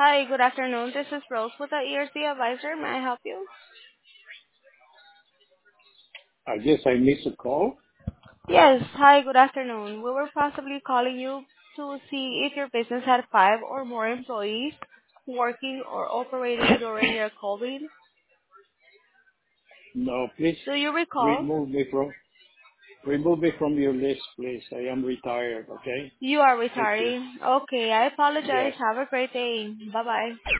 Hi, good afternoon. This is Rose with the ERC Advisor. May I help you? I guess I missed a call. Yes. Hi, good afternoon. We were possibly calling you to see if your business had five or more employees working or operating during your COVID. No, please Do you recall? remove me from remove me from your list, please. I am retired. Okay. You are Thank you. retiring. Okay, I apologize. Yes. Have a great day. Bye-bye.